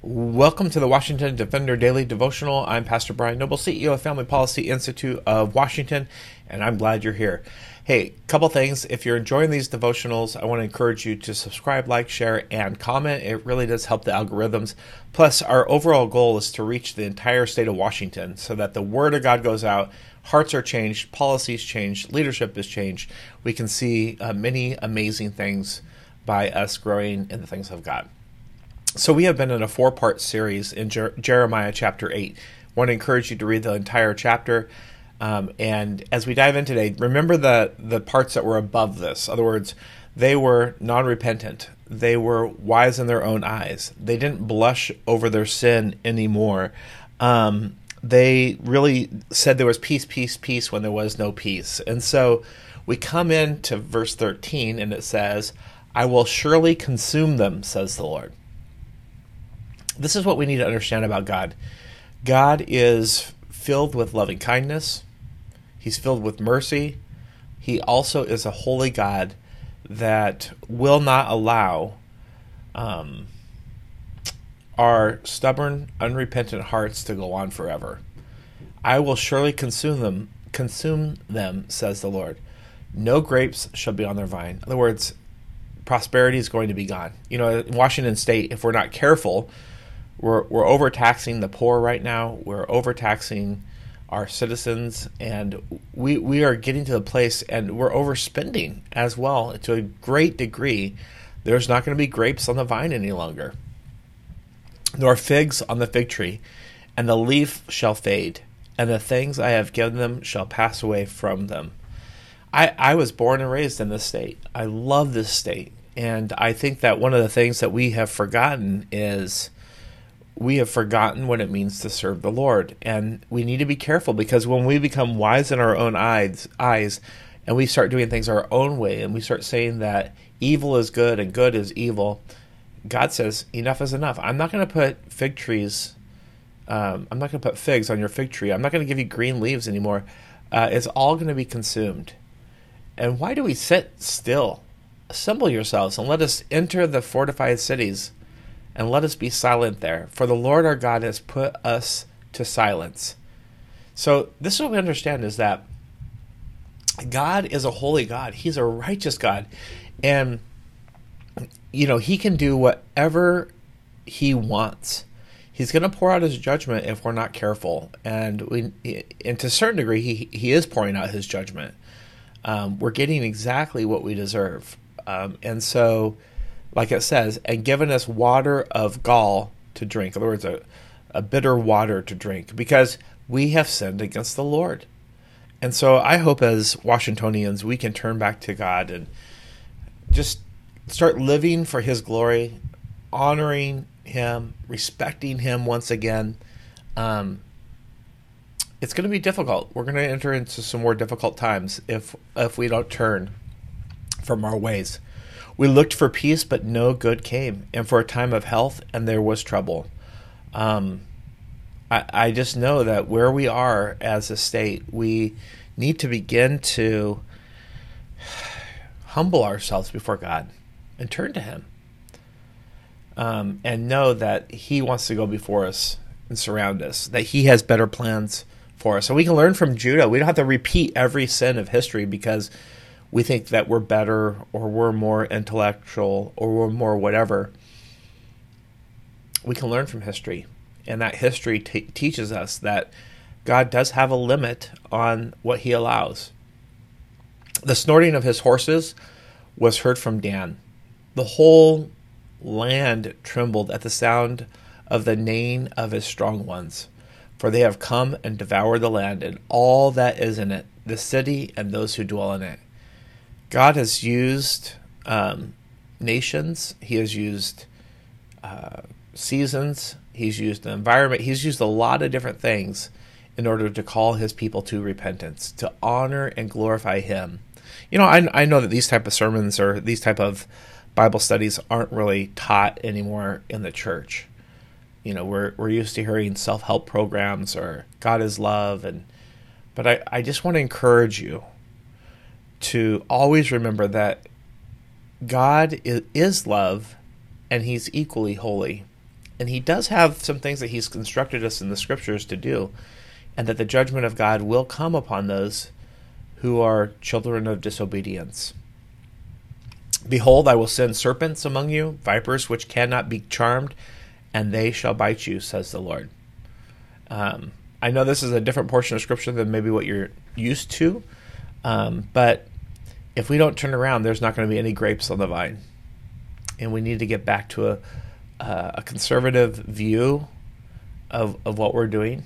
Welcome to the Washington Defender Daily Devotional. I'm Pastor Brian Noble, CEO of Family Policy Institute of Washington, and I'm glad you're here. Hey, couple things. If you're enjoying these devotionals, I want to encourage you to subscribe, like, share, and comment. It really does help the algorithms. Plus, our overall goal is to reach the entire state of Washington so that the Word of God goes out, hearts are changed, policies change, leadership is changed. We can see many amazing things by us growing in the things of God. So we have been in a 4-part series in Jeremiah chapter 8. I want to encourage you to read the entire chapter. And as we dive in today, remember the parts that were above this. In other words, they were non-repentant. They were wise in their own eyes. They didn't blush over their sin anymore. They really said there was peace, peace, peace when there was no peace. And so we come into verse 13 and it says, "I will surely consume them, says the Lord." This is what we need to understand about God. God is filled with loving kindness. He's filled with mercy. He also is a holy God that will not allow our stubborn, unrepentant hearts to go on forever. "I will surely consume them, says the Lord. No grapes shall be on their vine." In other words, prosperity is going to be gone. You know, in Washington State, if we're not careful, we're overtaxing the poor right now. We're overtaxing our citizens, and we are getting to the place, and we're overspending as well to a great degree. There's not going to be grapes on the vine any longer, nor figs on the fig tree, and the leaf shall fade, and the things I have given them shall pass away from them. I was born and raised in this state. I love this state, and I think that one of the things that we have forgotten is we have forgotten what it means to serve the Lord. And we need to be careful, because when we become wise in our own eyes and we start doing things our own way, and we start saying that evil is good and good is evil, God says, enough is enough. I'm not going to put I'm not going to put figs on your fig tree. I'm not going to give you green leaves anymore. It's all going to be consumed. And why do we sit still? Assemble yourselves and let us enter the fortified cities, and let us be silent there. For the Lord our God has put us to silence. So this is what we understand, is that God is a holy God. He's a righteous God. And, you know, he can do whatever he wants. He's going to pour out his judgment if we're not careful. And to a certain degree, he is pouring out his judgment. We're getting exactly what we deserve. And so, like it says, and given us water of gall to drink. In other words, a bitter water to drink, because we have sinned against the Lord. And so I hope as Washingtonians we can turn back to God and just start living for his glory, honoring him, respecting him once again. It's going to be difficult. We're going to enter into some more difficult times if we don't turn from our ways. "We looked for peace, but no good came, and for a time of health, and there was trouble." I just know that where we are as a state, we need to begin to humble ourselves before God and turn to him, and know that he wants to go before us and surround us, that he has better plans for us. So we can learn from Judah. We don't have to repeat every sin of history because we think that we're better, or we're more intellectual, or we're more whatever. We can learn from history, and that history teaches us that God does have a limit on what he allows. The snorting of his horses was heard from Dan. The whole land trembled at the sound of the neighing of his strong ones, for they have come and devoured the land and all that is in it, the city and those who dwell in it. God has used nations. He has used seasons. He's used the environment. He's used a lot of different things in order to call his people to repentance, to honor and glorify him. You know, I know that these type of sermons or these type of Bible studies aren't really taught anymore in the church. You know, we're used to hearing self-help programs or God is love, but I just want to encourage you to always remember that God is love, and he's equally holy. And he does have some things that he's instructed us in the scriptures to do, and that the judgment of God will come upon those who are children of disobedience. Behold, I will send serpents among you, vipers which cannot be charmed, and they shall bite you, says the Lord. I know this is a different portion of Scripture than maybe what you're used to, but if we don't turn around, there's not going to be any grapes on the vine. And we need to get back to a conservative view of what we're doing,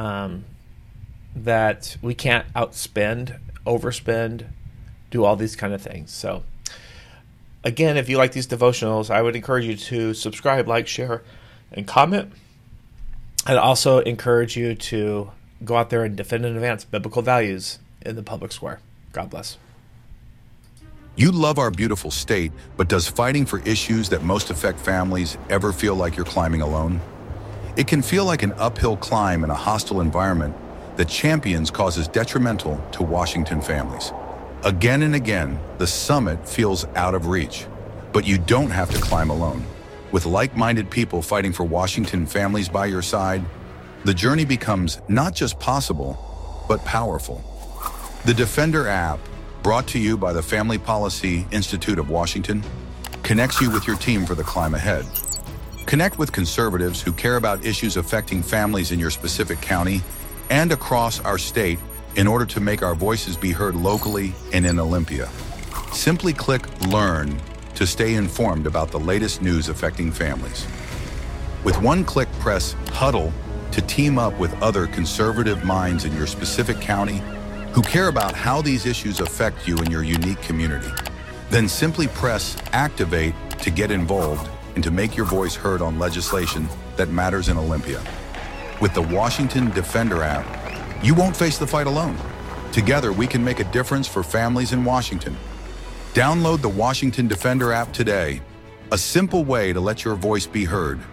that we can't outspend, overspend, do all these kind of things. So again, if you like these devotionals, I would encourage you to subscribe, like, share, and comment. I'd also encourage you to go out there and defend and advance biblical values in the public square. God bless. You love our beautiful state, but does fighting for issues that most affect families ever feel like you're climbing alone? It can feel like an uphill climb in a hostile environment that champions causes detrimental to Washington families. Again and again, the summit feels out of reach, but you don't have to climb alone. With like-minded people fighting for Washington families by your side, the journey becomes not just possible, but powerful. The Defender app, brought to you by the Family Policy Institute of Washington, connects you with your team for the climb ahead. Connect with conservatives who care about issues affecting families in your specific county and across our state in order to make our voices be heard locally and in Olympia. Simply click Learn to stay informed about the latest news affecting families. With one click, press Huddle to team up with other conservative minds in your specific county who care about how these issues affect you in your unique community. Then simply press Activate to get involved and to make your voice heard on legislation that matters in Olympia. With the Washington Defender app, you won't face the fight alone. Together, we can make a difference for families in Washington. Download the Washington Defender app today, a simple way to let your voice be heard.